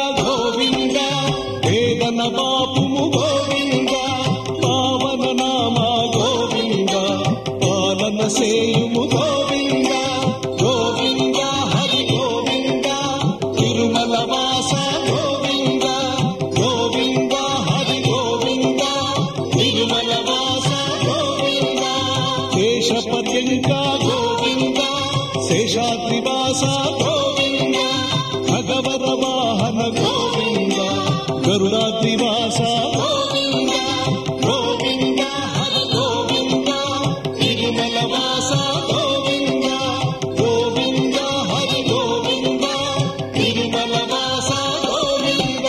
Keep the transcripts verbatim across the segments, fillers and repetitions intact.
గోవింద వేదన బాపుము గోవింద పావన నామ గోవింద పాలన సేయుము గోవింద గోవింద హరి గోవింద తిరుమల వాస గోవింద గోవింద హరి గోవింద తిరుమల వాస గోవింద శేషపర్యంక గోవింద శేషాద్రివాస గోవింద భగవర వాహన గోవింద గరుడాద్రివాస గోవింద గోవింద హరి గోవింద తిరుమల వాస గోవింద గోవింద హరి గోవింద తిరుమల వాస గోవింద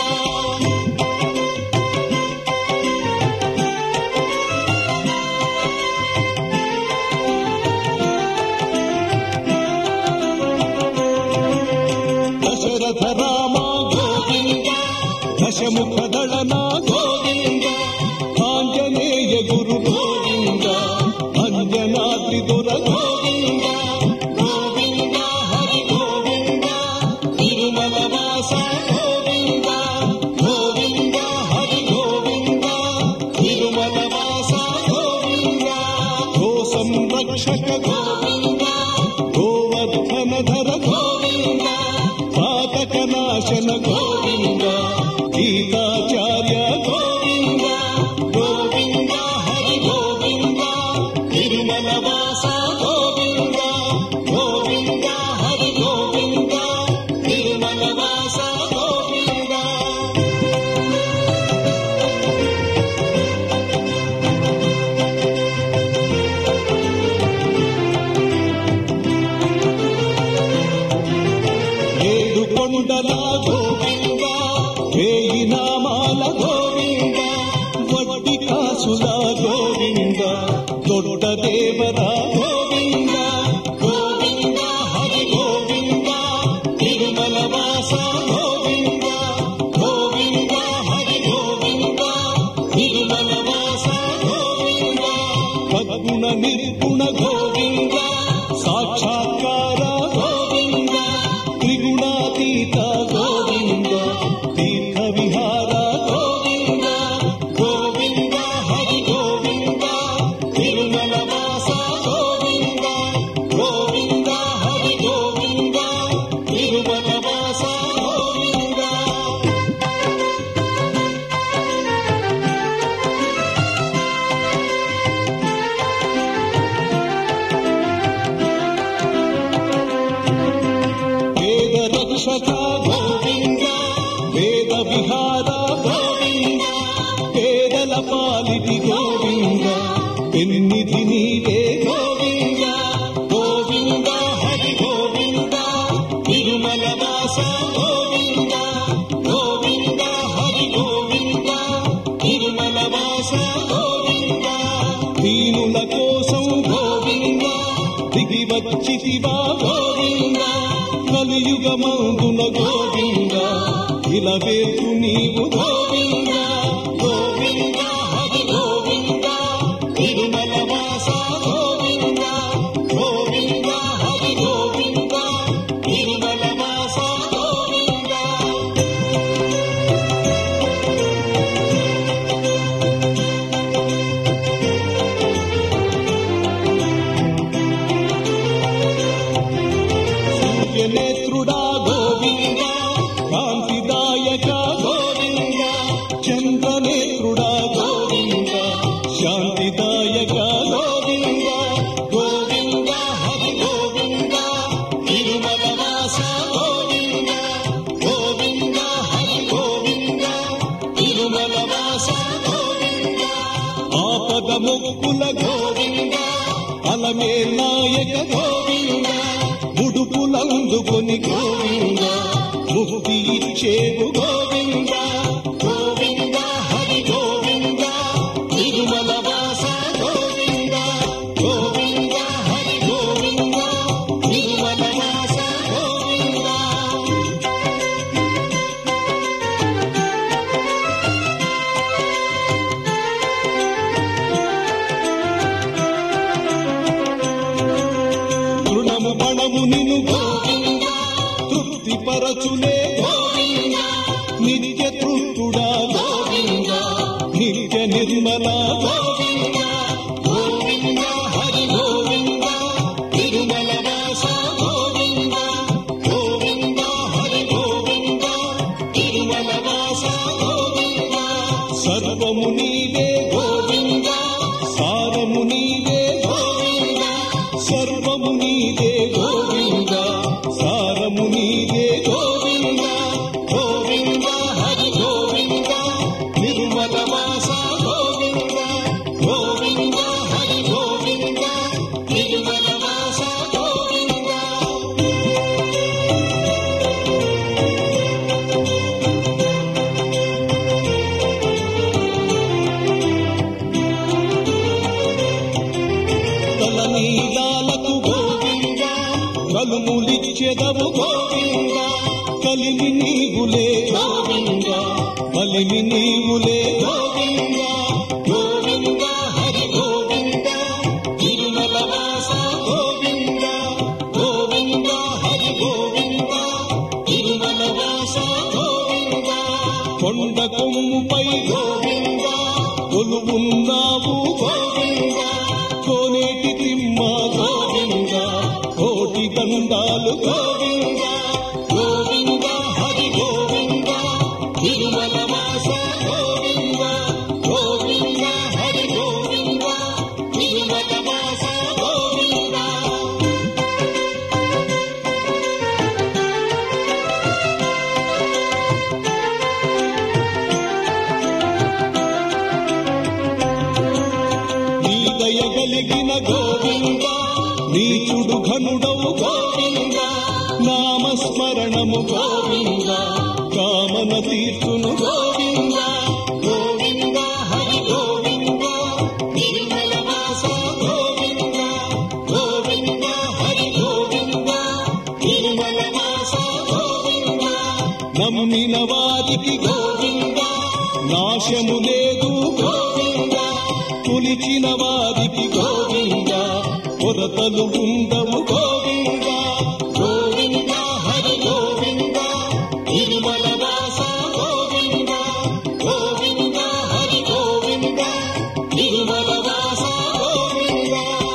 దశరథ రామ గోవింద దశముఖదళన గోవింద ఆంజనేయ గురు గోవింద అంజనాద్రి దుర గోవింద గోవింద హరి గోవింద తిరుమల వాస గోవింద గోవింద హరి గోవింద తిరుమల వాస గోవింద గో సంరక్షక గోవింద గోవర్ధనధర గోవింద పాతకనాశన గోవింద గీతాచార్య గోవింద గోవింద హరి గోవింద తిరుమల వాస గోవింద గోవింద హరి గోవింద తిరుమల వాస గోవింద ఏడు కొండల గోవింద వేయి నామాల గోవింద వడ్డి కాసుల గోవింద దొడ్డ దేవర గోవింద గోవింద హరి గోవింద తిరుమల వాస గోవింద గోవింద హరి గోవింద తిరుమల వాస గోవింద సద్గుణ నిర్గుణ గోవింద సాక్షాత్కార గోవింద త్రిగుణాతీత గోవింద తీర్థ విహార గోవింద గోవింద హరి గోవింద తిరుమల వాస గోవింద గోవింద హరి గోవింద తిరుమల వాస గోవింద వేద రక్షక గోవింద వేద విహార గోవింద పేదల పాలిటి గోవింద పెన్నిధి నీవే గోవింద గోవింద హరి గోవింద తిరుమల వాస గోవింద గోవింద హరి గోవింద తిరుమల వాస గోవింద దీనుల కోసం గోవింద దిగి వచ్చితివా గోవింద కలియుగమందున గోవింద ఇలా వేసు నీవు గోవింద గోవింద హరి గోవింద తిరుమల వాస గోవింద గోవింద హరి గోవింద తిరుమల వాస గోవింద సూర్యనేత్రుడా గోవింద కాంతిదాయక గోవింద చంద్రనేత్రుడా గోవింద శాంతిదాయక గోవింద గోవింద హరి గోవింద తిరుమల వాస గోవింద గోవింద హరి గోవింద తిరుమల వాస గోవింద ఆపద ముక్కుల గోవింద అలమే నాయక గోవింద ముడుపులందుకొని గోవింద ముక్తి ఇచ్చేవు గోవింద గోవింద హరి గోవింద తిరుమల వాస గోవింద గోవింద హరి గోవింద తిరుమల వాస గోవింద తృణము బణము నిను గోవింద తృప్తి పరచులే గోవింద వాస గోవింద సర్వము నీవే గోవింద సారము నీవే గోవింద సర్వము నీవే గోవింద సారము నీవే గోవింద గోవింద హరి గోవింద నిర్మల వాస గోవింద గోవింద హరి గోవింద నిర్మల వాస గోవింద తలనీలాలకు గోవింద కలుములిచ్చెదవు గోవింద కలిమి నీవులే గోవింద కలిమి నీవులే గోవింద గోవింద హరి గోవింద తిరుమల వాస గోవింద గోవింద హరి గోవింద తిరుమల వాస గోవింద కొండ కొమ్ముపై గోవింద కొలువున్నావు గోవింద కోనేటి తిమ్మ గోవింద కోటి దండాలు గోవింద గోవింద హరి గోవింద తిరుమల వాస గోవింద గోవింద హరి గోవింద తిరుమల వాస గోవింద నీ దయ కలిగిన గోవింద నీచుడు ఘనుడవు గోవింద నామస్మరణము గోవింద కామన తీర్చును గోవింద గోవింద హరి గోవింద తిరుమల వాస గోవింద గోవింద హరి గోవింద తిరుమల వాస గోవింద నమ్మిన వారికి గోవింద నాశము లేదు గోవింద కొలిచిన వారికి గోవింద కొరతలు ఉండవు గోవింద గోవింద హరి గోవింద తిరుమల వాస గోవింద గోవింద హరి గోవింద తిరుమల వాస గోవింద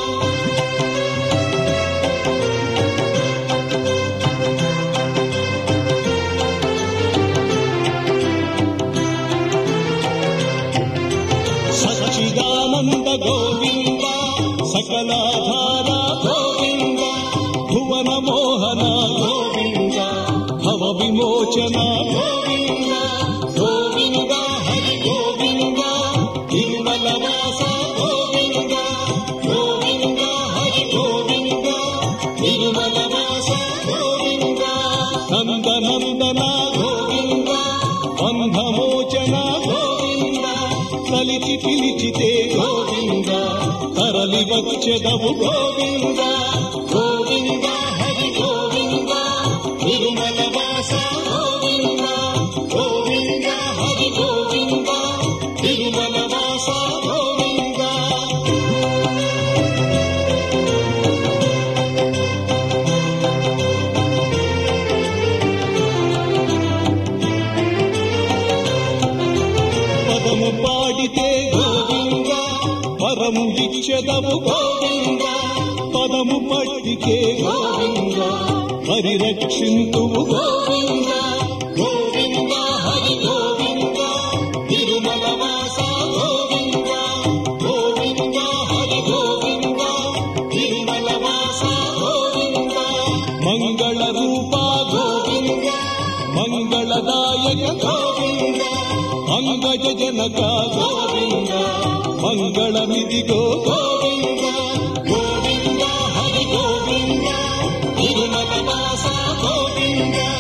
సచ్చిదానంద గోవింద సకలాధార గోవింద భువన మోహన గోవింద భవ విమోచన గోవింద గోవింద హరి గోవింద తిరుమల వాస గోవింద గోవింద హరి గోవింద తిరుమల వాస గోవింద నందనందన గోవింద బంధమోచన గోవింద కలిచి పిలిచితే గోవింద తరలి వచ్చెదవు గోవింద గోవింద హరి గోవింద తిరుమల వాస గోవింద గోవింద హరి గోవింద తిరుమల వాస గోవింద పదము పాడితే గోవింద పరము ఇచ్చెదవు గోవింద పదము పట్టితే గోవింద పరిరక్షింతువు గోవింద గోవింద హరి గోవింద తిరుమల వాస గోవింద గోవింద హరి గోవింద తిరుమల వాస గోవింద మంగళ రూప గోవింద మంగళదాయక గోవింద అంగజ జనక గోవింద మంగళమిదిగో గోవింద గోవింద హరి గోవింద తిరుమల వాస గోవింద